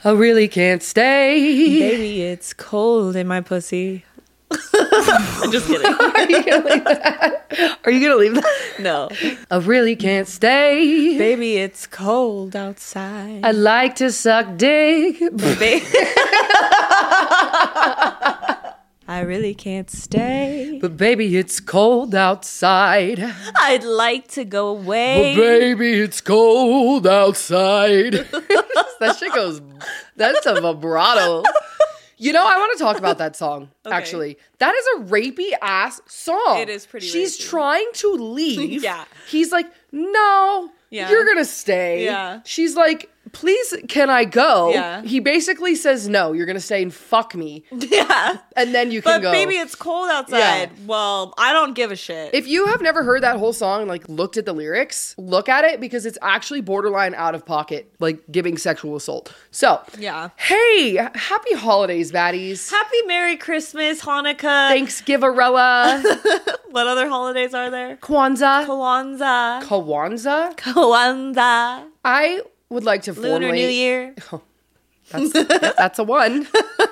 I really can't stay. Baby, it's cold in my pussy. I'm just kidding. Are you gonna leave that? Are you gonna leave that? No. I really can't stay. Baby, it's cold outside. I like to suck dick. I really can't stay. But baby, it's cold outside. I'd like to go away. But baby, it's cold outside. That shit goes, that's a vibrato. You know, I want to talk about that song, actually. That is a rapey ass song. It is pretty She's rapey. trying to leave. Yeah. He's like, no, you're going to stay. Yeah. She's like, please, can I go? Yeah. He basically says, no, you're going to stay and fuck me. Yeah. And then you can But go. baby, it's cold outside. Yeah. Well, I don't give a shit. If you have never heard that whole song and like looked at the lyrics, look at it because it's actually borderline out of pocket, like giving sexual assault. So, Yeah. Hey, happy holidays, baddies. Happy Merry Christmas, Hanukkah. Thanksgiverella. What other holidays are there? Kwanzaa. Kwanzaa. Kwanzaa. Kwanzaa. I would like to formally... Lunar New Year. That's a one.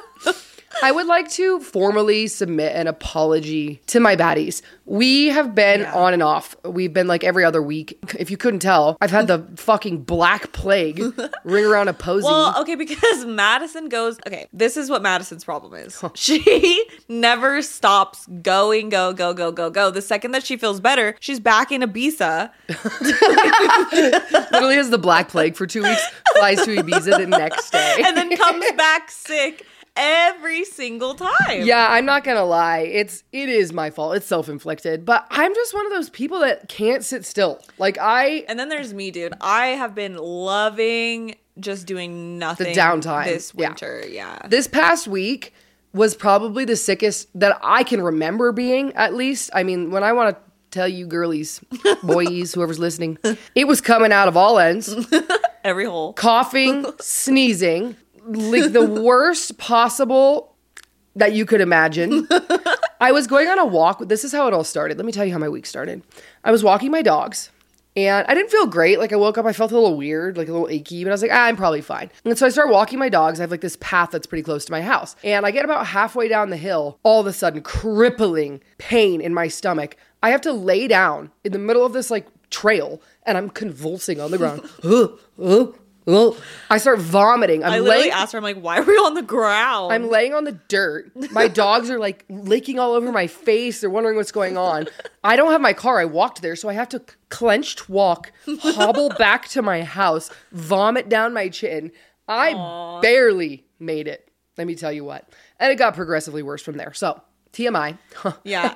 I would like to formally submit an apology to my baddies. We have been on and off. We've been like every other week. If you couldn't tell, I've had the fucking black plague ring around a posy. Well, okay, because Madison goes... Okay, this is what Madison's problem is. She never stops going, go. The second that she feels better, she's back in Ibiza. Literally has the black plague for 2 weeks, flies to Ibiza the next day. And then comes back sick every single time. Yeah, I'm not gonna lie. It is my fault. It's self-inflicted. But I'm just one of those people that can't sit still. And then there's me, dude. I have been loving just doing nothing. The downtime. This winter, yeah. This past week was probably the sickest that I can remember being, at least. I mean, when I want to tell you girlies, boys, whoever's listening, it was coming out of all ends. Every hole. Coughing, sneezing, like the worst possible that you could imagine. I was going on a walk. This is how it all started. Let me tell you how my week started. I was walking my dogs. And I didn't feel great. Like I woke up, I felt a little weird, like a little achy, but I was like, I'm probably fine. And so I start walking my dogs. I have like this path that's pretty close to my house. And I get about halfway down the hill, all of a sudden, crippling pain in my stomach. I have to lay down in the middle of this like trail and I'm convulsing on the ground. I start vomiting. I literally asked her, I'm like, why are we on the ground? I'm laying on the dirt. My dogs are like licking all over my face. They're wondering what's going on. I don't have my car. I walked there. So I have to clenched walk, hobble back to my house, vomit down my chin. I barely made it. Let me tell you what. And it got progressively worse from there. So TMI. Yeah.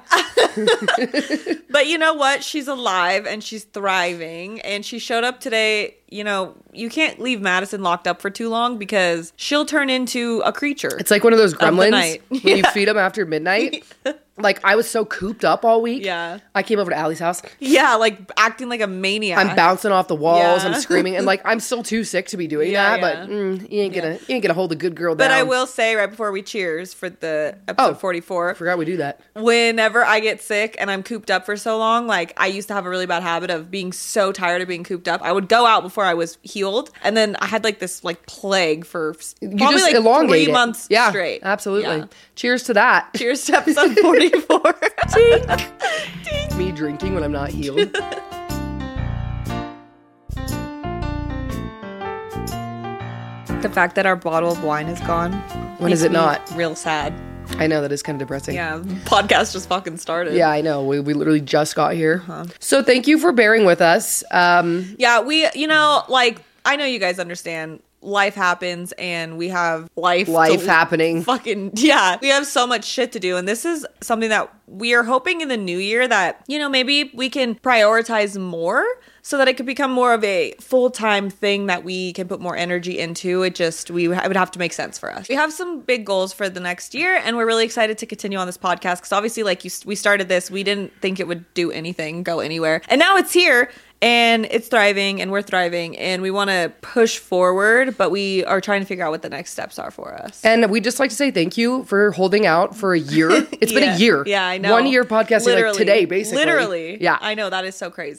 But you know what? She's alive and she's thriving. And she showed up today. You know, you can't leave Madison locked up for too long because she'll turn into a creature. It's like one of those gremlins night. when you feed them after midnight. Like, I was so cooped up all week. Yeah. I came over to Allie's house. Yeah, like acting like a maniac. I'm bouncing off the walls. Yeah. I'm screaming. And, like, I'm still too sick to be doing Yeah, that. yeah. But you ain't gonna hold a good girl down. But I will say right before we cheers for the episode 44. I forgot we do that. Whenever I get sick and I'm cooped up for so long, like I used to have a really bad habit of being so tired of being cooped up. I would go out before I was healed. And then I had like this like plague for probably like elongate 3 it. months Yeah, straight. absolutely. Yeah. Cheers to that. Cheers to episode 44. Tink. Tink. Me drinking when I'm not healed. The fact that our bottle of wine is gone. When is it not? Real sad. I know, that is kind of depressing. Yeah, podcast just fucking started. Yeah, I know. We literally just got here. So thank you for bearing with us. Yeah, you know, like, I know you guys understand. Life happens and we have life happening. Fucking, yeah. We have so much shit to do. And this is something that we are hoping in the new year that, you know, maybe we can prioritize more so that it could become more of a full-time thing that we can put more energy into. It would have to make sense for us. We have some big goals for the next year and we're really excited to continue on this podcast because obviously like we started this, we didn't think it would do anything, go anywhere. And now it's here. And it's thriving and we're thriving and we want to push forward, but we are trying to figure out what the next steps are for us. And we'd just like to say thank you for holding out for a year. It's been a year. Yeah, I know. 1 year podcasting like today, basically. Literally. Yeah. I know. That is so crazy.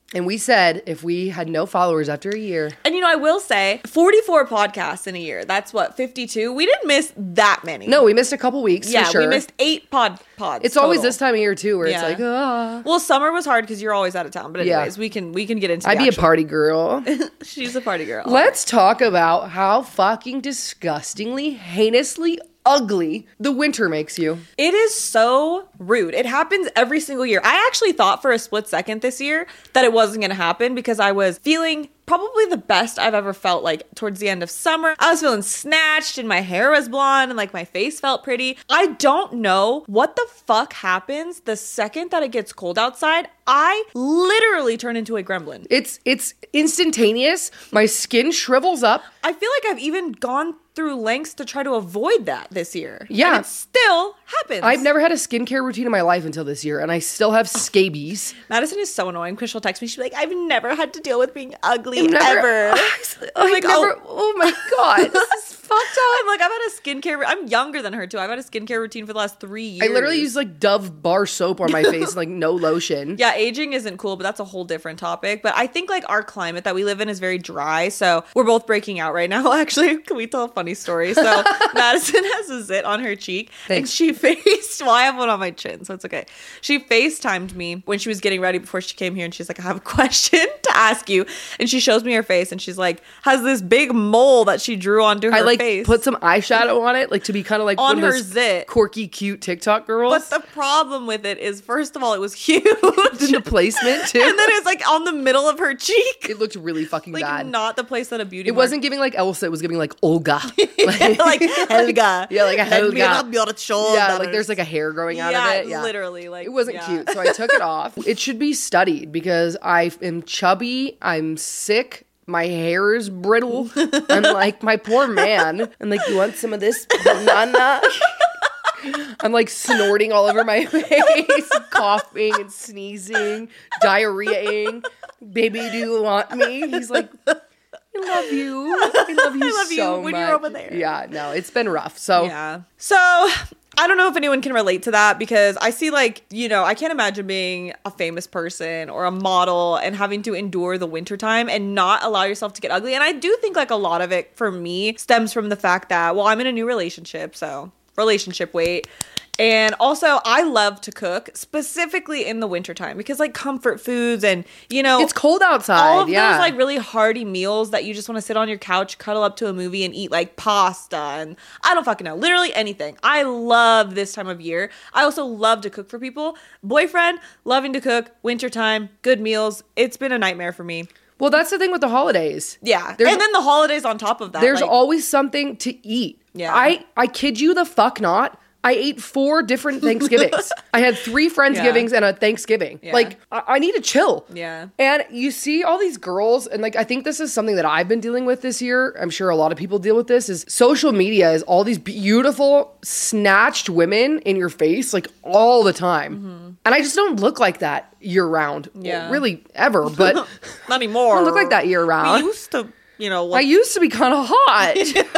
And we said if we had no followers after a year. And I will say 44 podcasts in a year. That's what, 52? We didn't miss that many. No, we missed a couple weeks for sure. We missed 8 pods. It's always this time of year too where it's like, Well, summer was hard because you're always out of town. But anyways, we can get into I'd be a party girl. She's a party girl. Let's talk about how fucking disgustingly, heinously ugly the winter makes you. It is so rude. It happens every single year. I actually thought for a split second this year that it wasn't going to happen because I was feeling probably the best I've ever felt like towards the end of summer. I was feeling snatched and my hair was blonde and like my face felt pretty. I don't know what the fuck happens the second that it gets cold outside. I literally turn into a gremlin. It's instantaneous. My skin shrivels up. I feel like I've even gone through lengths to try to avoid that this year. Yeah. And it still happens. I've never had a skincare routine in my life until this year, and I still have scabies. Madison is so annoying because she'll text me. She's like, I've never had to deal with being ugly ever. I'm like, oh my God, this is fucked up. I'm like, I've had a skincare. I'm younger than her too. I've had a skincare routine for the last 3 years. I literally use like Dove bar soap on my face, like no lotion. Yeah, aging isn't cool, but that's a whole different topic. But I think like our climate that we live in is very dry. So we're both breaking out right now. Actually, can we tell a funny story? So Madison has a zit on her cheek. Thanks. And she faced, well, I have one on my chin, so it's okay. She FaceTimed me when she was getting ready before she came here. And she's like, I have a question to ask you. And she shows me her face and she's like, has this big mole that she drew onto her face. Put some eyeshadow on it, like to be kind of like on one of her those zit. quirky, cute TikTok girls. But the problem with it is, first of all, it was huge. The placement too. And then it was like on the middle of her cheek. It looked really fucking Like bad. not the place that a beauty It wasn't giving like Elsa, it was giving like Olga. like Helga. Yeah, like a Let me Helga. rub your shoulders. Yeah, like there's like a hair growing out of it. Yeah, literally. Like it wasn't cute, so I took it off. It should be studied because I am chubby, I'm sick, my hair is brittle. I'm like, my poor man. I'm like, you want some of this banana? I'm like snorting all over my face, coughing and sneezing, diarrheaing. Baby, do you want me? He's like, I love you. I love you I love so you when much. you're over there. Yeah, no, it's been rough. So yeah. So I don't know if anyone can relate to that because I see like, I can't imagine being a famous person or a model and having to endure the wintertime and not allow yourself to get ugly. And I do think like a lot of it for me stems from the fact that, well, I'm in a new relationship, so relationship weight. And also, I love to cook, specifically in the wintertime, because like comfort foods and, it's cold outside. all of yeah. those like really hearty meals that you just want to sit on your couch, cuddle up to a movie and eat like pasta and I don't fucking know, literally anything. I love this time of year. I also love to cook for people. Boyfriend, loving to cook, wintertime, good meals. It's been a nightmare for me. Well, that's the thing with the holidays. Yeah. And then the holidays on top of that. There's like, always something to eat. Yeah. I kid you the fuck not. I ate 4 different Thanksgivings. I had 3 Friendsgivings and a Thanksgiving. Yeah. Like, I need to chill. Yeah. And you see all these girls, and like, I think this is something that I've been dealing with this year. I'm sure a lot of people deal with this, is social media is all these beautiful, snatched women in your face, like all the time. Mm-hmm. And I just don't look like that year round. Yeah. Well, really ever, but not anymore. I don't look like that year round. We used to, I used to be kind of hot.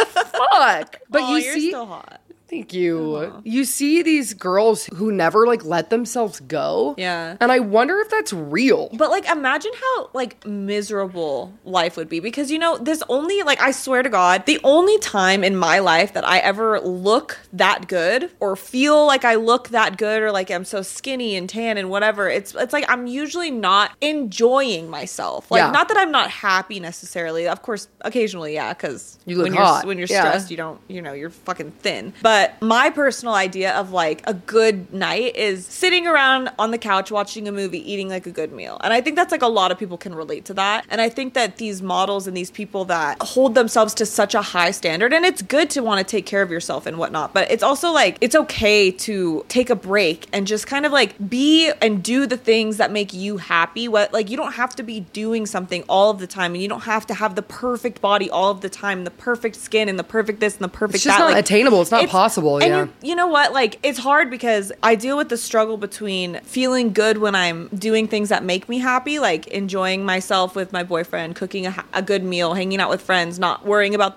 Fuck. But you're you see, still hot. Thank you. You see these girls who never like let themselves go. Yeah. And I wonder if that's real. But like imagine how like miserable life would be because there's only like I swear to God, the only time in my life that I ever look that good or feel like I look that good or like I'm so skinny and tan and whatever, it's like I'm usually not enjoying myself. Like not that I'm not happy necessarily. Of course, occasionally, yeah, because you look when hot. When you're stressed, you don't, you're fucking thin. But my personal idea of like a good night is sitting around on the couch watching a movie, eating like a good meal. And I think that's like a lot of people can relate to that. And I think that these models and these people that hold themselves to such a high standard, and it's good to want to take care of yourself and whatnot, but it's also like it's okay to take a break and just kind of like be and do the things that make you happy. Like you don't have to be doing something all of the time, and you don't have to have the perfect body all of the time, the perfect skin and the perfect this and the perfect it's just that. not like, attainable. It's not possible. And you know what? Like, it's hard because I deal with the struggle between feeling good when I'm doing things that make me happy, like enjoying myself with my boyfriend, cooking a good meal, hanging out with friends, not worrying about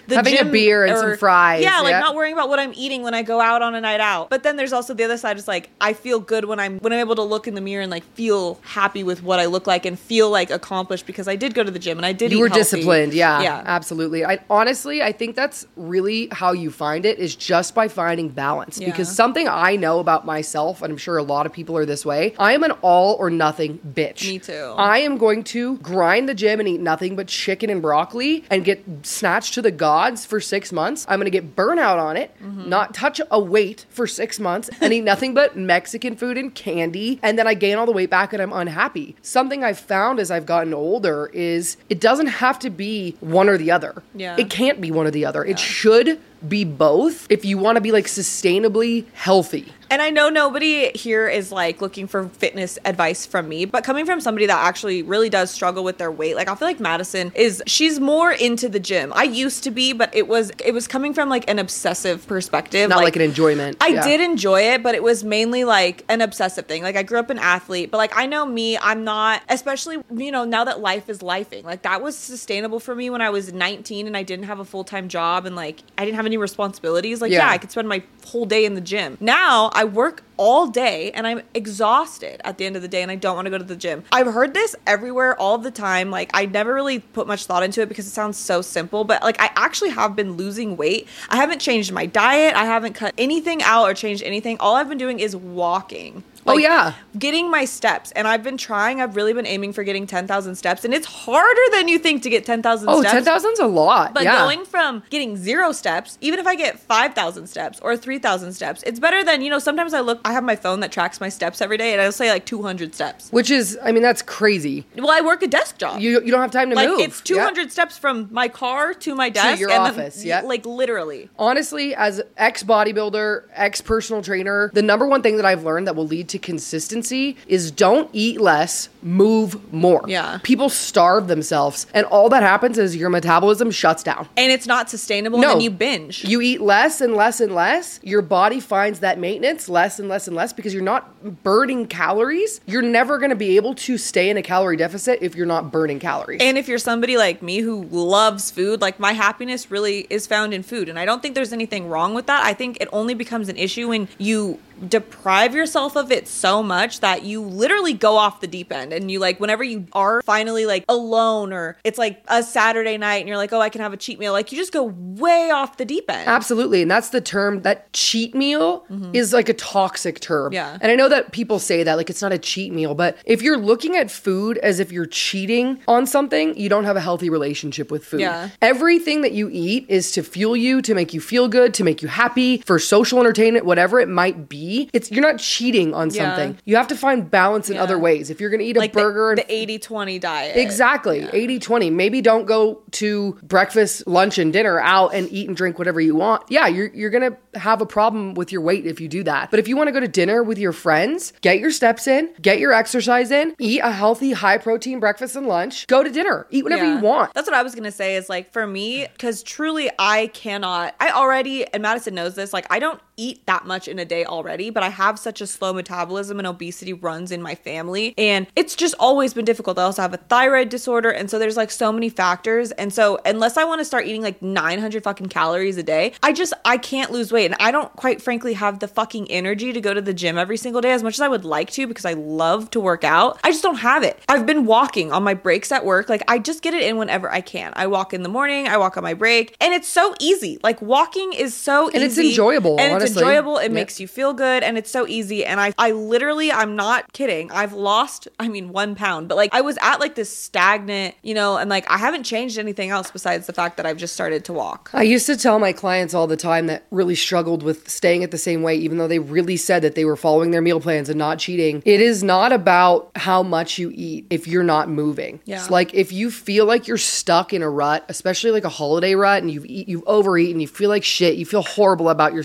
the Having a gym beer and some fries, Yeah, like yeah. not worrying about what I'm eating when I go out on a night out. But then there's also the other side. It's like I feel good when I'm able to look in the mirror and like feel happy with what I look like and feel like accomplished because I did go to the gym and I did. You eat were healthy. disciplined. Yeah, Yeah. absolutely. I think that's really how you find it, is just by finding balance. Yeah. Because something I know about myself, and I'm sure a lot of people are this way, I am an all or nothing bitch. Me too. I am going to grind the gym and eat nothing but chicken and broccoli and get snatched to the gods for 6 months. I'm going to get burnout on it, not touch a weight for 6 months, and eat nothing but Mexican food and candy. And then I gain all the weight back and I'm unhappy. Something I've found as I've gotten older is it doesn't have to be one or the other. Yeah. It can't be one or the other. It should be both if you want to be like sustainably healthy. And I know nobody here is like looking for fitness advice from me, but coming from somebody that actually really does struggle with their weight, like I feel like Madison she's more into the gym. I used to be, but it was coming from like an obsessive perspective. Not like an enjoyment. I Yeah. did enjoy it, but it was mainly like an obsessive thing. Like I grew up an athlete, but like I know me, I'm not, especially, now that life is lifing. Like that was sustainable for me when I was 19 and I didn't have a full-time job and like I didn't have any responsibilities. Like Yeah. I could spend my whole day in the gym. Now I work all day and I'm exhausted at the end of the day and I don't want to go to the gym. I've heard this everywhere all the time. Like I never really put much thought into it because it sounds so simple, but like I actually have been losing weight. I haven't changed my diet. I haven't cut anything out or changed anything. All I've been doing is walking. Oh, yeah. Getting my steps. And I've really been aiming for getting 10,000 steps. And it's harder than you think to get 10,000 Oh, steps. 10,000's a lot. But yeah. going from getting 0 steps, even if I get 5,000 steps or 3,000 steps, it's better than, sometimes I have my phone that tracks my steps every day and I'll say like 200 steps. Which is, that's crazy. Well, I work a desk job. You don't have time to move. It's 200 steps from my car to my desk. your and office, yeah. Like literally. Honestly, as ex-bodybuilder, ex-personal trainer, the number one thing that I've learned that will lead to consistency is don't eat less, move more. Yeah. People starve themselves, and all that happens is your metabolism shuts down. And it's not sustainable No. and then you binge. You eat less and less and less. Your body finds that maintenance less and less and less because you're not burning calories. You're never going to be able to stay in a calorie deficit if you're not burning calories. And if you're somebody like me who loves food, like my happiness really is found in food. And I don't think there's anything wrong with that. I think it only becomes an issue when you deprive yourself of it so much that you literally go off the deep end. And you like, whenever you are finally like alone or it's like a Saturday night and you're like, oh, I can have a cheat meal. Like you just go way off the deep end. Absolutely. And that's the term, that cheat meal is like a toxic term. Yeah. And I know that people say that like it's not a cheat meal, but if you're looking at food as if you're cheating on something, you don't have a healthy relationship with food. Yeah. Everything that you eat is to fuel you, to make you feel good, to make you happy, for social entertainment, whatever it might be. You're not cheating on something. You have to find balance in other ways. If you're going to eat a burger, the 80-20 diet. Exactly. 80-20. Maybe don't go to breakfast, lunch, and dinner out and eat and drink whatever you want. Yeah, you're going to have a problem with your weight if you do that. But if you want to go to dinner with your friends, get your steps in, get your exercise in, eat a healthy, high-protein breakfast and lunch, go to dinner, eat whatever you want. That's what I was going to say is like for me, because truly I already, and Madison knows this, like I don't eat that much in a day already, but I have such a slow metabolism and obesity runs in my family. And it's just always been difficult. I also have a thyroid disorder. And so there's like so many factors. And so unless I want to start eating like 900 fucking calories a day, I can't lose weight. And I don't quite frankly have the fucking energy to go to the gym every single day as much as I would like to because I love to work out. I just don't have it. I've been walking on my breaks at work. Like I just get it in whenever I can. I walk in the morning, I walk on my break, and it's so easy. Like walking is so easy. And it's enjoyable, and honestly. It's enjoyable. It Yep. makes you feel good and it's so easy. And I literally, I'm not kidding. I've lost, 1 pound, but like I was at like this stagnant, and like I haven't changed anything else besides the fact that I've just started to walk. I used to tell my clients all the time that really struggled with staying at the same weight, even though they really said that they were following their meal plans and not cheating. It is not about how much you eat if you're not moving. Yeah. It's like if you feel like you're stuck in a rut, especially like a holiday rut, and you've overeaten, you feel like shit, you feel horrible about yourself, you're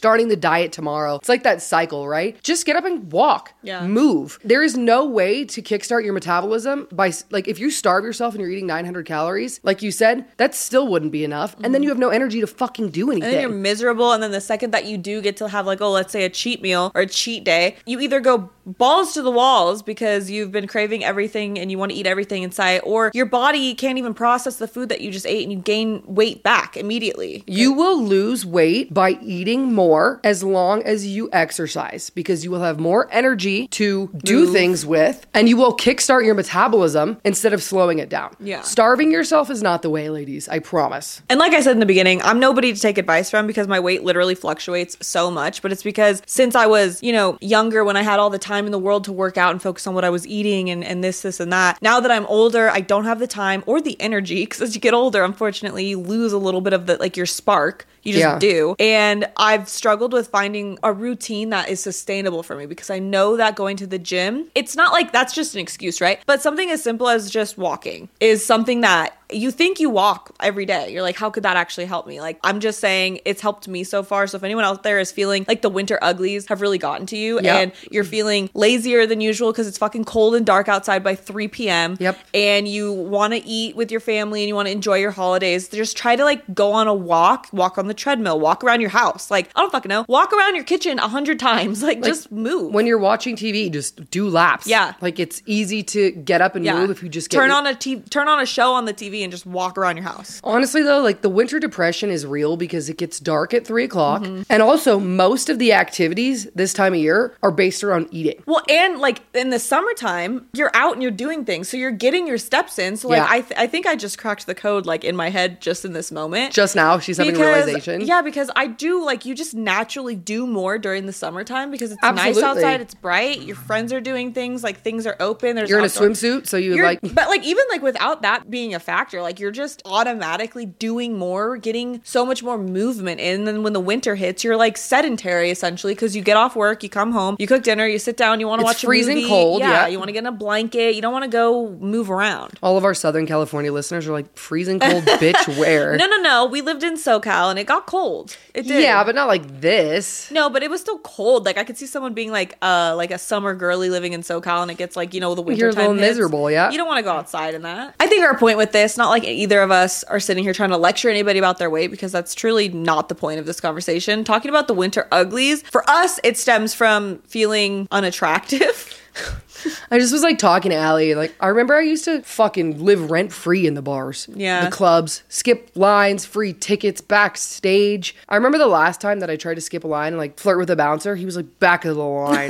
starting the diet tomorrow. It's like that cycle, right? Just get up and walk. Yeah. Move. There is no way to kickstart your metabolism by, like, if you starve yourself and you're eating 900 calories, like you said, that still wouldn't be enough. And then you have no energy to fucking do anything. And then you're miserable. And then the second that you do get to have like, oh, let's say a cheat meal or a cheat day, you either go balls to the walls because you've been craving everything and you want to eat everything in sight, or your body can't even process the food that you just ate and you gain weight back immediately. You will lose weight by eating more as long as you exercise, because you will have more energy to do things with, and you will kickstart your metabolism instead of slowing it down. Yeah. Starving yourself is not the way, ladies. I promise. And like I said in the beginning, I'm nobody to take advice from because my weight literally fluctuates so much, but it's because since I was, younger, when I had all the time in the world to work out and focus on what I was eating and this and that, now that I'm older, I don't have the time or the energy, because as you get older, unfortunately, you lose a little bit of the, like, your spark. You just do. And I've struggled with finding a routine that is sustainable for me, because I know that going to the gym, it's not like that's just an excuse, right? But something as simple as just walking is something that you think you walk every day. You're like, how could that actually help me? Like, I'm just saying it's helped me so far. So if anyone out there is feeling like the winter uglies have really gotten to you and you're feeling lazier than usual because it's fucking cold and dark outside by 3 p.m. And you want to eat with your family and you want to enjoy your holidays, just try to like go on a walk on the treadmill, walk around your house. Like, I don't fucking know. Walk around your kitchen 100 times. Like just move. When you're watching TV, just do laps. Yeah. Like, it's easy to get up and move if you just get... Turn on a show on the TV and just walk around your house. Honestly, though, like, the winter depression is real because it gets dark at 3 o'clock. And also, most of the activities this time of year are based around eating. Well, and like in the summertime, you're out and you're doing things. So you're getting your steps in. So like, I think I just cracked the code like in my head just in this moment. Just now, she's having a realization. Yeah, because I do, like, you just naturally do more during the summertime because it's nice outside, it's bright, your friends are doing things, like things are open. You're in a swimsuit, so you're like... But like, even like without that being a factor, like you're just automatically doing more, getting so much more movement in. And then when the winter hits, you're like sedentary essentially, because you get off work, you come home, you cook dinner, you sit down, you want to watch a movie. It's freezing cold. Yeah, you want to get in a blanket. You don't want to go move around. All of our Southern California listeners are like, freezing cold, bitch, where? No. We lived in SoCal and it got cold. It did. Yeah, but not like this. No, but it was still cold. Like I could see someone being like a summer girly living in SoCal and it gets like, the winter You're a little miserable, yeah. You don't want to go outside in that. I think our point with this, not like either of us are sitting here trying to lecture anybody about their weight, because that's truly not the point of this conversation. Talking about the winter uglies, for us, it stems from feeling unattractive. I just was like talking to Allie, like, I remember I used to fucking live rent free in the bars. Yeah. The clubs, skip lines, free tickets, backstage. I remember the last time that I tried to skip a line and like flirt with a bouncer, he was like back of the line.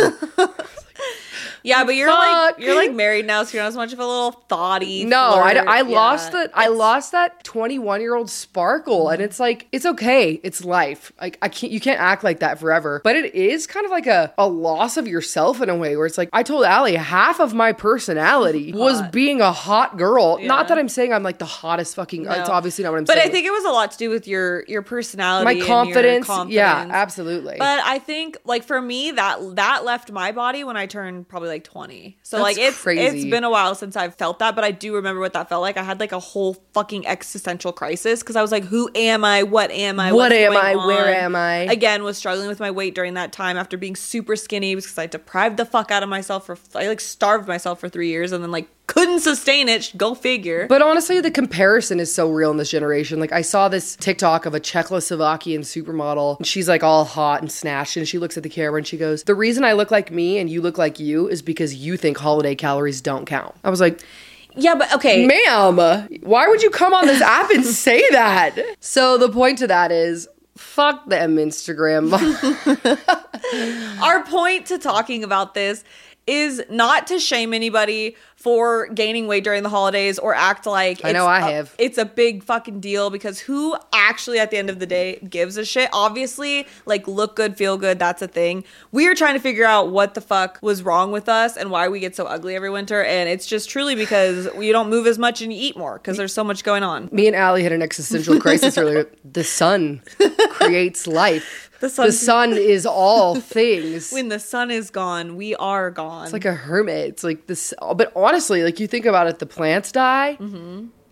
Yeah, but you're like married now, so you're not as much of a little thoughty. No, I lost that 21-year-old sparkle, and it's like, it's okay, it's life. Like, you can't act like that forever. But it is kind of like a loss of yourself in a way, where it's like, I told Allie half of my personality was being a hot girl. Yeah. Not that I'm saying I'm like the hottest fucking. No. It's obviously not what I'm saying. But I think it was a lot to do with your personality, my confidence. And your confidence. Yeah, absolutely. But I think like for me that left my body when I turned probably like 20. So that's like crazy. It's been a while since I've felt that, but I do remember what that felt like. I had like a whole fucking existential crisis because I was like, who am I? What am I? What am I? Where am I? Again, was struggling with my weight during that time after being super skinny because I deprived the fuck out of myself I like starved myself for 3 years and then like couldn't sustain it. Go figure. But honestly, the comparison is so real in this generation. Like, I saw this TikTok of a Czechoslovakian supermodel, and she's like all hot and snatched, and she looks at the camera and she goes, the reason I look like me and you look like you is because you think holiday calories don't count. I was like, yeah, but okay. Ma'am, why would you come on this app and say that? So the point to that is, fuck them, Instagram. Our point to talking about this is not to shame anybody for gaining weight during the holidays or act like it's a big fucking deal, because who actually at the end of the day gives a shit? Obviously, like, look good, feel good, that's a thing. We are trying to figure out what the fuck was wrong with us and why we get so ugly every winter, and it's just truly because you don't move as much and you eat more because there's so much going on. Me and Allie had an existential crisis earlier. The sun creates life. The sun is all things. When the sun is gone, we are gone. It's like a hermit. It's like this. But honestly, like, you think about it, the plants die,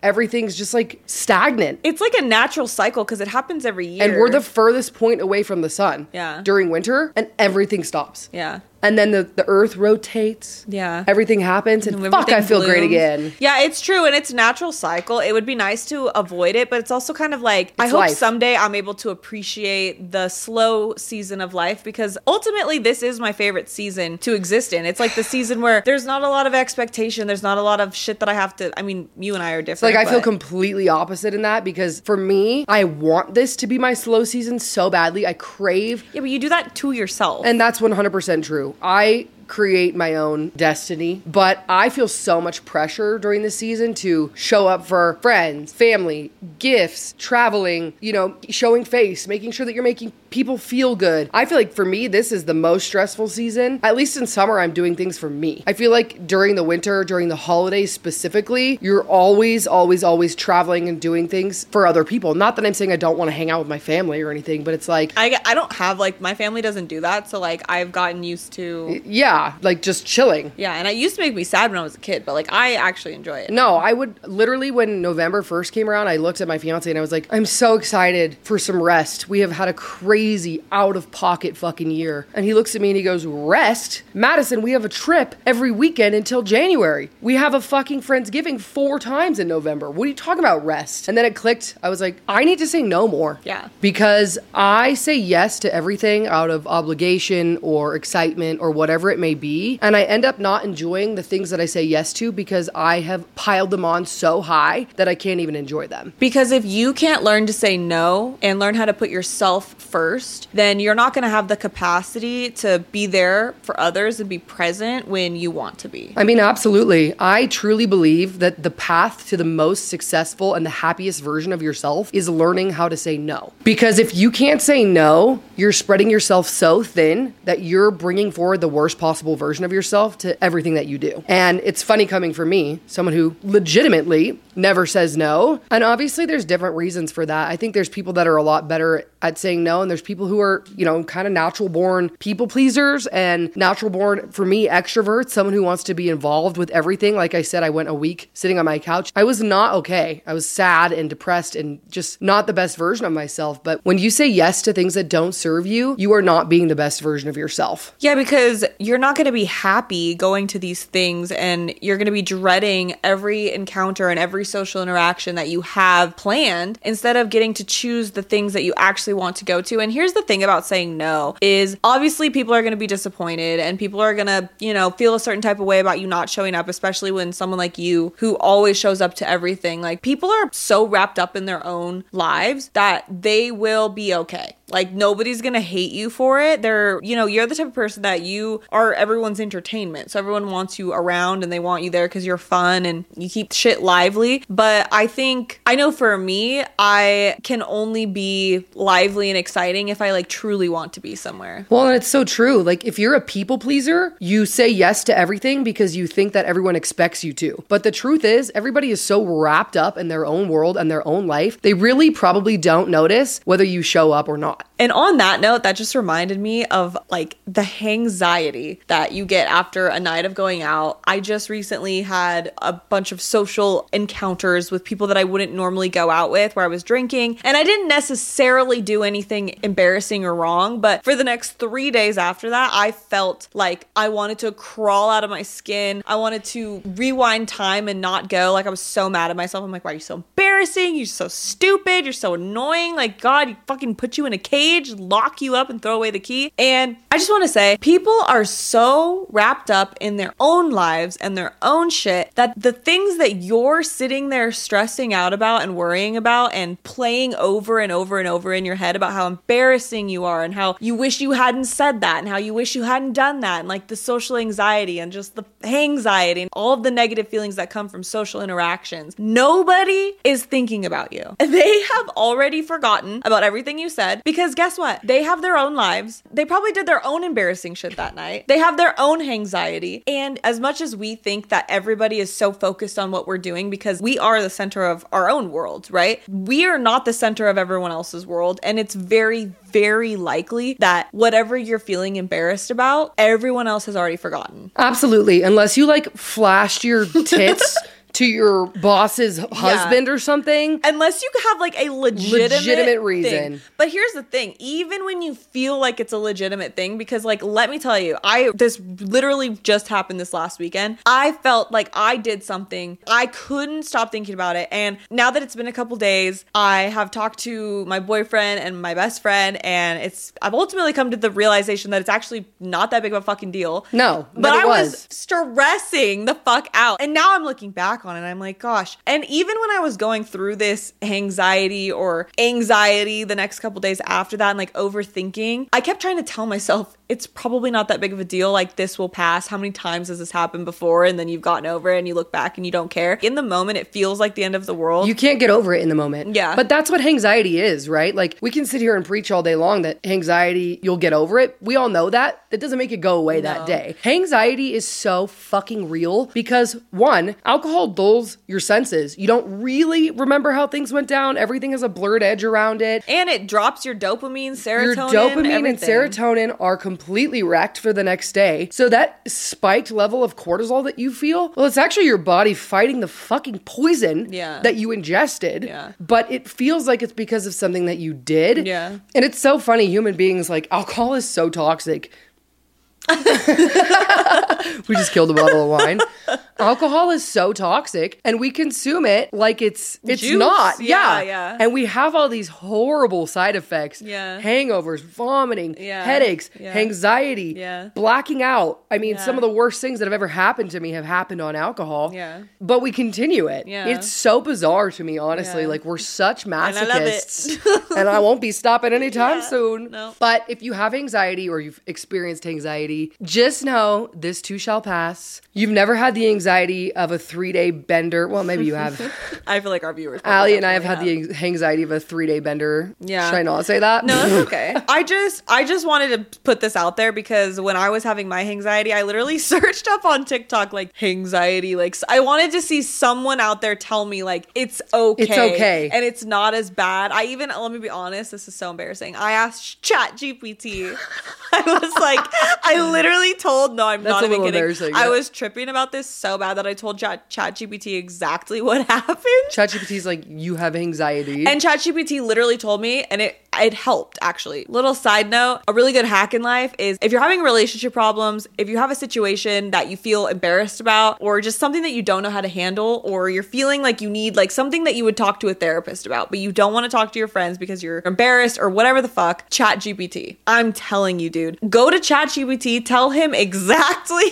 everything's just like stagnant. It's like a natural cycle because it happens every year. And we're the furthest point away from the sun Yeah. during winter, and everything stops. Yeah. And then the earth rotates. Yeah. Everything happens, and fuck, Everything I feel great blooms. again. Yeah, it's true, and it's a natural cycle. It would be nice to avoid it, but it's also kind of like, I hope life. someday I'm able to appreciate the slow season of life, because ultimately this is my favorite season to exist in. It's like the season where there's not a lot of expectation. There's not a lot of shit that I have to, I mean, you and I are different. Like, I feel but- completely opposite in that, because for me, I want this to be my slow season so badly. I crave, Yeah, but you do that to yourself. and that's 100% true. I create my own destiny, but I feel so much pressure during the season to show up for friends, family, gifts, traveling, showing face, making sure that you're making people feel good. I feel like for me, this is the most stressful season. At least in summer, I'm doing things for me. I feel like during the winter, during the holidays specifically, you're always, always, always traveling and doing things for other people. Not that I'm saying I don't want to hang out with my family or anything, but it's like, I don't have, like, my family doesn't do that, so, like, I've gotten used to... yeah, like just chilling. Yeah, and it used to make me sad when I was a kid, but, like, I actually enjoy it. No, I would literally, when November 1st came around, I looked at my fiance and I was like, I'm so excited for some rest. We have had a crazy out of pocket fucking year. And he looks at me and he goes, rest? Madison, we have a trip every weekend until January. We have a fucking Friendsgiving 4 times in November. What are you talking about, rest? And then it clicked. I was like, I need to say no more. Yeah. Because I say yes to everything out of obligation or excitement or whatever it may be. And I end up not enjoying the things that I say yes to because I have piled them on so high that I can't even enjoy them. Because if you can't learn to say no and learn how to put yourself first, then you're not going to have the capacity to be there for others and be present when you want to be. I mean, absolutely. I truly believe that the path to the most successful and the happiest version of yourself is learning how to say no. Because if you can't say no, you're spreading yourself so thin that you're bringing forward the worst possible version of yourself to everything that you do. And it's funny coming from me, someone who legitimately never says no. And obviously there's different reasons for that. I think there's people that are a lot better at saying no, and there's people who are, kind of natural born people pleasers and natural born, for me, extroverts, someone who wants to be involved with everything. Like I said, I went a week sitting on my couch. I was not okay. I was sad and depressed and just not the best version of myself. But when you say yes to things that don't serve you, you are not being the best version of yourself. Yeah, because you're not going to be happy going to these things, and you're going to be dreading every encounter and every social interaction that you have planned instead of getting to choose the things that you actually want to go to. And here's the thing about saying no is obviously people are going to be disappointed and people are going to, feel a certain type of way about you not showing up, especially when someone like you who always shows up to everything. Like, people are so wrapped up in their own lives that they will be okay. Like, nobody's gonna hate you for it. You're the type of person that you are everyone's entertainment. So everyone wants you around and they want you there because you're fun and you keep shit lively. But I know for me, I can only be lively and exciting if I truly want to be somewhere. Well, and it's so true. Like, if you're a people pleaser, you say yes to everything because you think that everyone expects you to. But the truth is, everybody is so wrapped up in their own world and their own life, they really probably don't notice whether you show up or not. And on that note, that just reminded me of the anxiety that you get after a night of going out. I just recently had a bunch of social encounters with people that I wouldn't normally go out with, where I was drinking, and I didn't necessarily do anything embarrassing or wrong, but for the next 3 days after that, I felt like I wanted to crawl out of my skin. I wanted to rewind time and not go. Like, I was so mad at myself. I'm like, why are you so embarrassing? You're so stupid. You're so annoying. Like, God, he fucking put you in a cage, lock you up, and throw away the key. And I just want to say, people are so wrapped up in their own lives and their own shit that the things that you're sitting there stressing out about and worrying about and playing over and over and over in your head about how embarrassing you are and how you wish you hadn't said that and how you wish you hadn't done that, and the social anxiety and just the anxiety and all of the negative feelings that come from social interactions. Nobody is thinking about you. They have already forgotten about everything you said, because guess what? They have their own lives. They probably did their own embarrassing shit that night. They have their own anxiety. And as much as we think that everybody is so focused on what we're doing because we are the center of our own world, right? We are not the center of everyone else's world. And it's very, very likely that whatever you're feeling embarrassed about, everyone else has already forgotten. Absolutely. Unless you flashed your tits to your boss's husband or something. Unless you have like a legitimate reason. thing. But here's the thing, even when you feel like it's a legitimate thing, because like, let me tell you, this literally just happened this last weekend. I felt like I did something. I couldn't stop thinking about it. And now that it's been a couple days, I have talked to my boyfriend and my best friend, and I've ultimately come to the realization that it's actually not that big of a fucking deal. No, but I was stressing the fuck out. And now I'm looking back on it, I'm like, gosh. And even when I was going through this anxiety the next couple days after that and like overthinking, I kept trying to tell myself, it's probably not that big of a deal. Like, this will pass. How many times has this happened before? And then you've gotten over it and you look back and you don't care. In the moment, it feels like the end of the world. You can't get over it in the moment. Yeah. But that's what anxiety is, right? Like, we can sit here and preach all day long that anxiety, you'll get over it. We all know that. That doesn't make it go away that day. Anxiety is so fucking real because, one, alcohol dulls your senses. You don't really remember how things went down. Everything has a blurred edge around it. And it drops your dopamine, serotonin, Your dopamine everything. and serotonin are completely wrecked for the next day. So that spiked level of cortisol that you feel, well, it's actually your body fighting the fucking poison that you ingested. Yeah. But it feels like it's because of something that you did. Yeah. And it's so funny, human beings, like, alcohol is so toxic. We just killed a bottle of wine. Alcohol is so toxic, and we consume it like it's Juice. not. Yeah. And we have all these horrible side effects. Yeah. Hangovers, vomiting, Yeah. headaches, Yeah. anxiety, Yeah. blacking out. I mean, Yeah. some of the worst things that have ever happened to me have happened on alcohol. Yeah. But we continue it. Yeah. It's so bizarre to me, honestly. Yeah. Like, we're such I love it. masochists. And I won't be stopping anytime Yeah. soon. No. But if you have anxiety or you've experienced anxiety, just know this too shall pass. You've never had the anxiety of a 3-day bender. Well, maybe you have. I feel like our viewers. Allie and I have had the anxiety of a 3-day bender. Yeah. Should I not say that? No, that's okay. I just wanted to put this out there because when I was having my anxiety, I literally searched up on TikTok like anxiety. Like, I wanted to see someone out there tell me like it's okay. It's okay. And it's not as bad. Let me be honest, this is so embarrassing. I asked ChatGPT. I was like, I literally told, no, I'm That's not a even little kidding. embarrassing, I yeah. was tripping about this so bad that I told ChatGPT exactly what happened. ChatGPT's like, you have anxiety. And ChatGPT literally told me, and it helped, actually. Little side note, a really good hack in life is if you're having relationship problems, if you have a situation that you feel embarrassed about, or just something that you don't know how to handle, or you're feeling like you need like something that you would talk to a therapist about, but you don't want to talk to your friends because you're embarrassed or whatever the fuck, ChatGPT. I'm telling you, dude. Go to ChatGPT, tell him exactly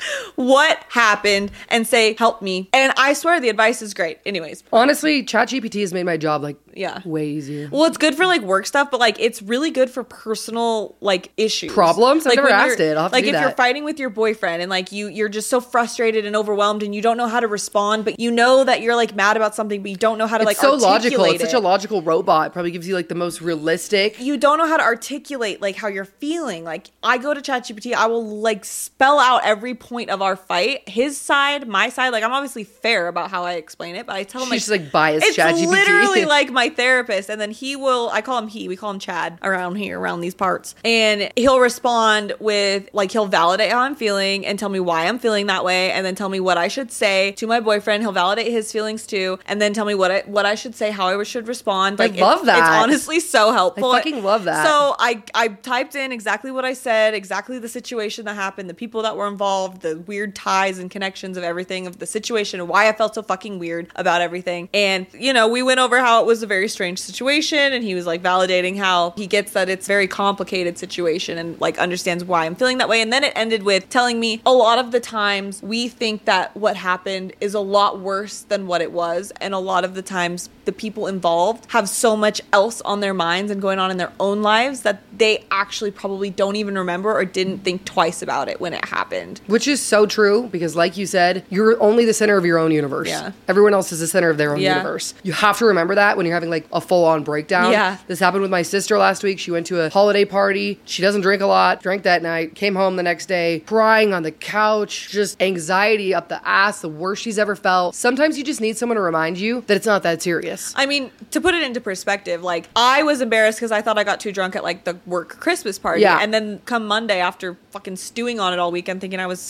what happened and say, help me. And I swear the advice is great. Anyways. Honestly, ChatGPT has made my job like Yeah. way easier. Well, it's good for like work stuff, but like it's really good for personal like issues. Problems? I've Like never when asked you're- it. I'll have to like do if you're that. fighting with your boyfriend and like you're just so frustrated and overwhelmed and you don't know how to respond, but you know that you're like mad about something, but you don't know how to like It's so logical. articulate It's such it. a logical robot. It probably gives you like the most realistic. You don't know how to articulate like how you're feeling. Like I go to ChatGPT, I will like spell out every point of our fight, his side, my side. Like I'm obviously fair about how I explain it, but I tell him She's like biased it's ChatGPT. literally like my therapist, and then I call him we call him Chad around here, around these parts, and he'll respond with like he'll validate how I'm feeling and tell me why I'm feeling that way, and then tell me what I should say to my boyfriend. He'll validate his feelings too, and then tell me what I should say, how I should respond. Like love that. It's honestly so helpful. I fucking love that. So I typed in exactly what I said, exactly the situation that happened, the people that were involved, the weird ties and connections of everything, of the situation, and why I felt so fucking weird about everything. And, you know, we went over how it was a very strange situation, and he was like validating how he gets that it's a very complicated situation and like understands why I'm feeling that way. And then it ended with telling me a lot of the times we think that what happened is a lot worse than what it was. And a lot of the times the people involved have so much else on their minds and going on in their own lives that they actually probably don't even remember or didn't think twice about it when it happened. Which is so true because, like you said, you're only the center of your own universe. Yeah. Everyone else is the center of their own Yeah. universe. You have to remember that when you're having like a full-on breakdown. Yeah. This happened with my sister last week. She went to a holiday party. She doesn't drink a lot. Drank that night. Came home the next day, crying on the couch. Just anxiety up the ass. The worst she's ever felt. Sometimes you just need someone to remind you that it's not that serious. I mean, to put it into perspective, like I was embarrassed because I thought I got too drunk at like the work Christmas party. Yeah. And then come Monday after fucking stewing on it all weekend thinking I was so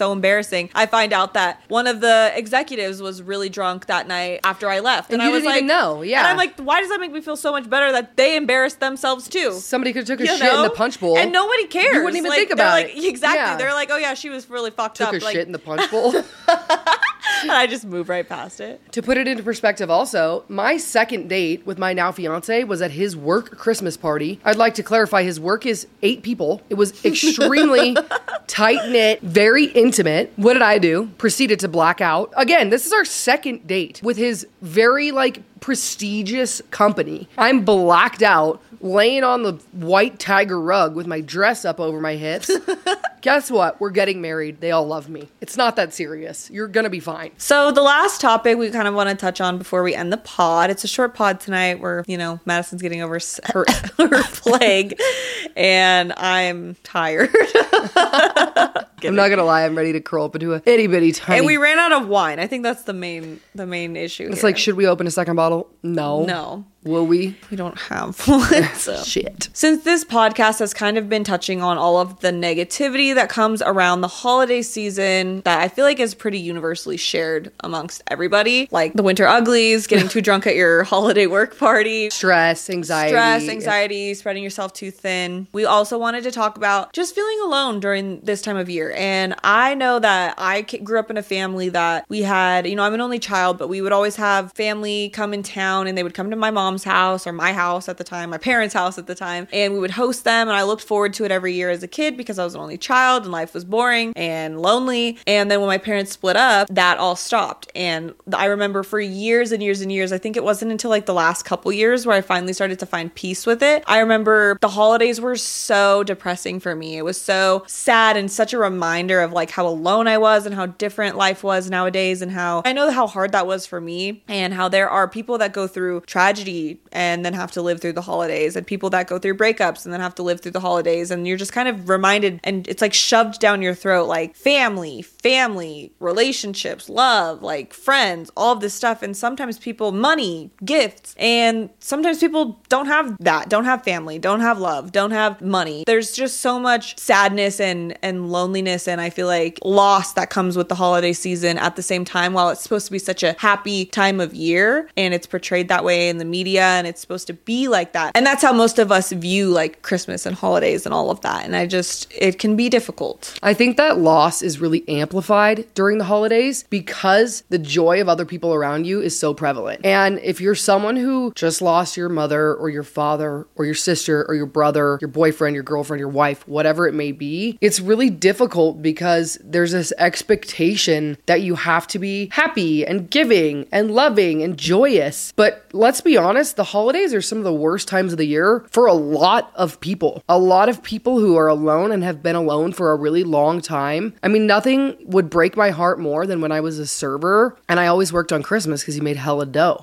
so embarrassing. I find out that one of the executives was really drunk that night after I left. And I you was didn't even know. Yeah. And I'm like, why does that make me feel so much better that they embarrassed themselves too? Somebody could have took a shit in the punch bowl. And nobody cares. You wouldn't even think about it. Exactly. Yeah. They're like, oh yeah, she was really fucked up. Took a like, shit in the punch bowl. and I just moved right past it. To put it into perspective also, my second date with my now fiance was at his work Christmas party. I'd like to clarify, his work is 8 people. It was extremely tight-knit, very intimate. What did I do? Proceeded to black out. Again, this is our second date with his very, prestigious company. I'm blacked out, laying on the white tiger rug with my dress up over my hips. Guess what? We're getting married. They all love me. It's not that serious. You're gonna be fine. So the last topic we kind of want to touch on before we end the pod. It's a short pod tonight where, Madison's getting over her plague and I'm tired. I'm not gonna lie, I'm ready to curl up into a itty bitty tiny. And we ran out of wine. I think that's the main issue. It's here. like, should we open a second bottle? No. No. Will we? We don't have one. So. Shit. Since this podcast has kind of been touching on all of the negativity that comes around the holiday season that I feel like is pretty universally shared amongst everybody, like the winter uglies, getting too drunk at your holiday work party, Stress, anxiety, spreading yourself too thin. We also wanted to talk about just feeling alone during this time of year. And I know that I grew up in a family that we had, I'm an only child, but we would always have family come in town and they would come to my mom's house or my house at the time, my parents' house at the time, and we would host them. And I looked forward to it every year as a kid because I was an only child and life was boring and lonely. And then when my parents split up, that all stopped. And I remember for years and years and years, I think it wasn't until the last couple years where I finally started to find peace with it. I remember the holidays were so depressing for me. It was so sad and such a reminder of how alone I was and how different life was nowadays, and how I know how hard that was for me, and how there are people that go through tragedy and then have to live through the holidays, and people that go through breakups and then have to live through the holidays, and you're just kind of reminded, and it's shoved down your throat, family, relationships, love, friends, all of this stuff. And sometimes people, money, gifts, and sometimes people don't have that, don't have family, don't have love, don't have money. There's just so much sadness and loneliness, and I feel like loss that comes with the holiday season at the same time, while it's supposed to be such a happy time of year and it's portrayed that way in the media and it's supposed to be like that. And that's how most of us view Christmas and holidays and all of that. And it can be difficult. I think that loss is really amplified during the holidays because the joy of other people around you is so prevalent. And if you're someone who just lost your mother or your father or your sister or your brother, your boyfriend, your girlfriend, your wife, whatever it may be, it's really difficult because there's this expectation that you have to be happy and giving and loving and joyous. But let's be honest, the holidays are some of the worst times of the year for a lot of people. A lot of people who are alone and have been alone for a really long time. I mean, nothing would break my heart more than when I was a server and I always worked on Christmas because you made hella dough.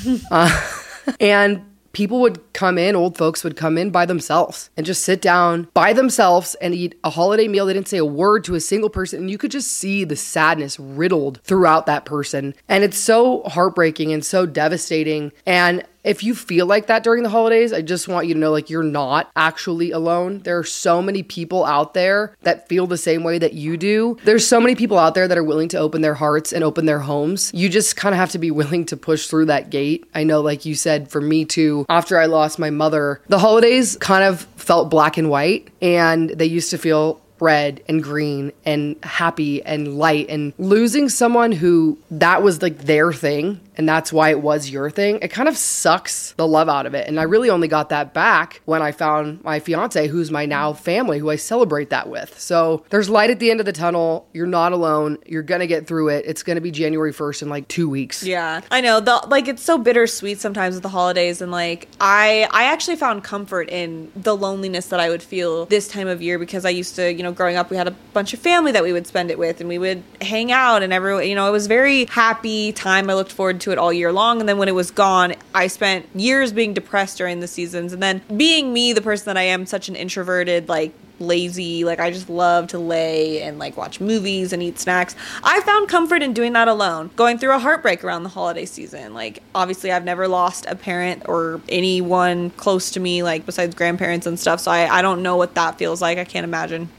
And people would come in, old folks would come in by themselves and just sit down by themselves and eat a holiday meal. They didn't say a word to a single person. And you could just see the sadness riddled throughout that person. And it's so heartbreaking and so devastating. And if you feel like that during the holidays, I just want you to know you're not actually alone. There are so many people out there that feel the same way that you do. There's so many people out there that are willing to open their hearts and open their homes. You just kind of have to be willing to push through that gate. I know, like you said, for me too, after I lost my mother, the holidays kind of felt black and white, and they used to feel red and green and happy and light. And losing someone who that was their thing and that's why it was your thing, it kind of sucks the love out of it. And I really only got that back when I found my fiance, who's my now family, who I celebrate that with. So there's light at the end of the tunnel. You're not alone. You're gonna get through it. It's gonna be January 1st in 2 weeks. Yeah, I know. It's so bittersweet sometimes with the holidays, and I actually found comfort in the loneliness that I would feel this time of year, because I used to, growing up, we had a bunch of family that we would spend it with, and we would hang out, and everyone, it was a very happy time. I looked forward to it all year long. And then when it was gone, I spent years being depressed during the seasons. And then being me, the person that I am, such an introverted, lazy, I just love to lay and watch movies and eat snacks. I found comfort in doing that alone, going through a heartbreak around the holiday season. Obviously I've never lost a parent or anyone close to me, besides grandparents and stuff. So I don't know what that feels like. I can't imagine.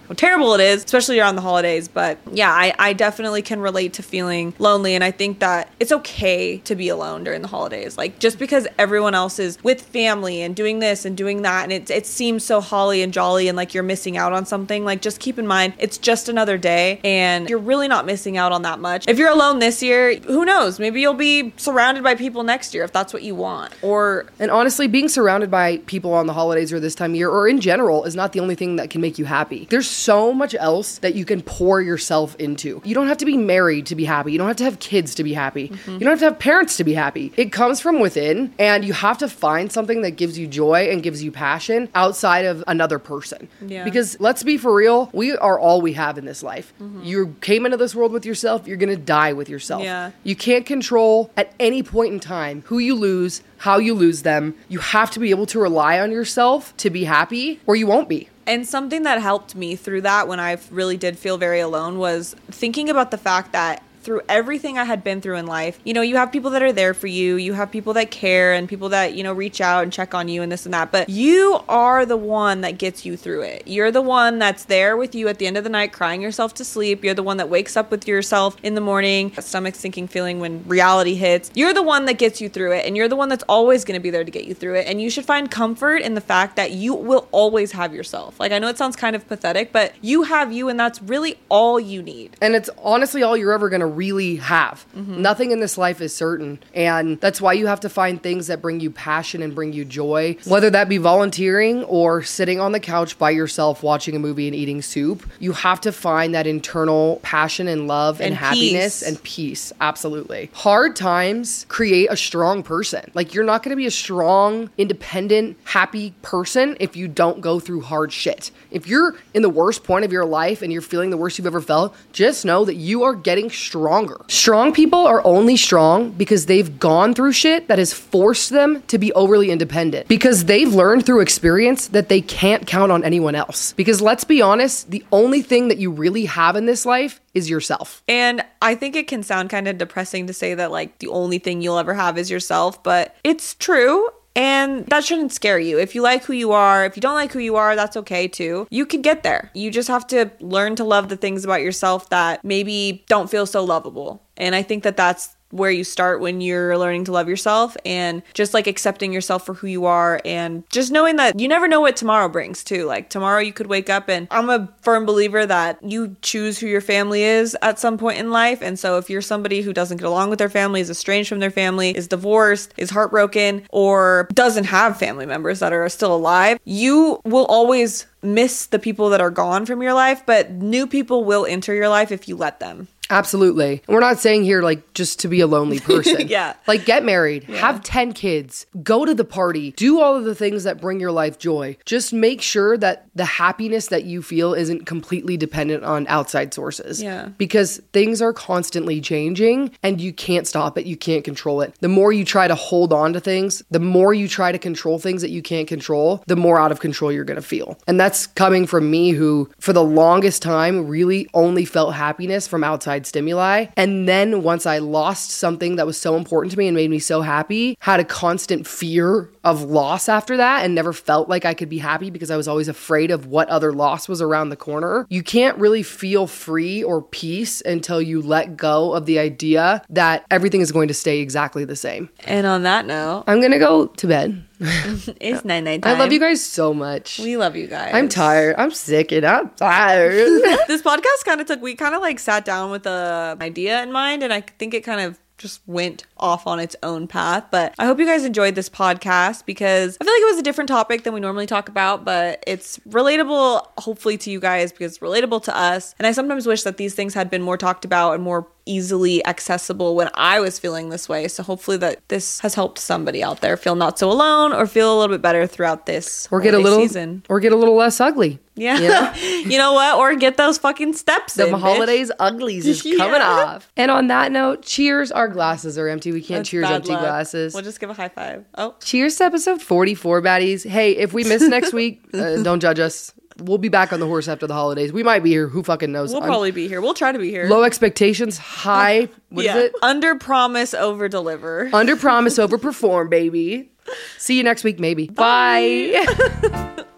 how terrible it is, especially around the holidays. But yeah, I definitely can relate to feeling lonely. And I think that it's okay to be alone during the holidays. Like, just because everyone else is with family and doing this and doing that, and it seems so holly and jolly and like you're missing out on something, like, just keep in mind, it's just another day and you're really not missing out on that much. If you're alone this year, who knows? Maybe you'll be surrounded by people next year if that's what you want. And honestly, being surrounded by people on the holidays or this time of year or in general is not the only thing that can make you happy. There's so much else that you can pour yourself into. You don't have to be married to be happy. You don't have to have kids to be happy. You don't have to have parents to be happy. It comes from within, and you have to find something that gives you joy and gives you passion outside of another person. Yeah. Because let's be for real, we are all we have in this life. You came into this world with yourself, you're gonna die with yourself. Yeah. You can't control at any point in time who you lose, how you lose them. You have to be able to rely on yourself to be happy, or you won't be. And something that helped me through that when I really did feel very alone was thinking about the fact that through everything I had been through in life, you know, you have people that are there for you, you have people that care and people that, you know, reach out and check on you and this and that, but you are the one that gets you through it. You're the one that's there with you at the end of the night, crying yourself to sleep. You're the one that wakes up with yourself in the morning, that stomach sinking feeling when reality hits. You're the one that gets you through it, and you're the one that's always going to be there to get you through it. And you should find comfort in the fact that you will always have yourself. Like, I know it sounds kind of pathetic, but you have you, and that's really all you need. And it's honestly all you're ever going to really have. Nothing in this life is certain. And that's why you have to find things that bring you passion and bring you joy, whether that be volunteering or sitting on the couch by yourself watching a movie and eating soup. You have to find that internal passion and love and happiness and peace. Absolutely. Hard times create a strong person. Like, you're not going to be a strong, independent, happy person if you don't go through hard shit. If you're in the worst point of your life and you're feeling the worst you've ever felt, just know that you are getting stronger. Strong people are only strong because they've gone through shit that has forced them to be overly independent, because they've learned through experience that they can't count on anyone else. Because let's be honest, the only thing that you really have in this life is yourself. And I think it can sound kind of depressing to say that, like, the only thing you'll ever have is yourself, but it's true. And that shouldn't scare you. If you like who you are, if you don't like who you are, that's okay too. You can get there. You just have to learn to love the things about yourself that maybe don't feel so lovable. And I think that that's where you start when you're learning to love yourself, and just like accepting yourself for who you are, and just knowing that you never know what tomorrow brings too. Like, tomorrow you could wake up, and I'm a firm believer that you choose who your family is at some point in life. And so if you're somebody who doesn't get along with their family, is estranged from their family, is divorced, is heartbroken, or doesn't have family members that are still alive, you will always miss the people that are gone from your life, but new people will enter your life if you let them. Absolutely. And we're not saying here, like, just to be a lonely person. Yeah. Like, get married, have 10 kids, go to the party, do all of the things that bring your life joy. Just make sure that the happiness that you feel isn't completely dependent on outside sources. Yeah. Because things are constantly changing and you can't stop it. You can't control it. The more you try to hold on to things, the more you try to control things that you can't control, the more out of control you're going to feel. And that's coming from me, who for the longest time really only felt happiness from outside stimuli. And then once I lost something that was so important to me and made me so happy, had a constant fear of loss after that, and never felt like I could be happy because I was always afraid of what other loss was around the corner. You can't really feel free or peace until you let go of the idea that everything is going to stay exactly the same. And on that note, I'm gonna go to bed. It's night time. I love you guys so much. We love you guys. I'm tired. I'm sick and I'm tired. This podcast we kind of like sat down with a idea in mind, and I think it kind of just went off on its own path. But I hope you guys enjoyed this podcast, because I feel like it was a different topic than we normally talk about, but it's relatable, hopefully, to you guys, because it's relatable to us. And I sometimes wish that these things had been more talked about and more easily accessible when I was feeling this way. So hopefully that this has helped somebody out there feel not so alone, or feel a little bit better throughout this or get a little season. Or get a little less ugly. Yeah. You know, you know what? Or get those fucking steps in, the holidays uglies is coming off. And on that note, cheers. Our glasses are empty. We can't cheers empty glasses. We'll just give a high five. Oh. Cheers to episode 44, baddies. Hey, if we miss next week, don't judge us. We'll be back on the horse after the holidays. We might be here. Who fucking knows? We'll probably be here. We'll try to be here. Low expectations, high. What is it? Under promise, over deliver. Under promise, over perform, baby. See you next week, maybe. Bye.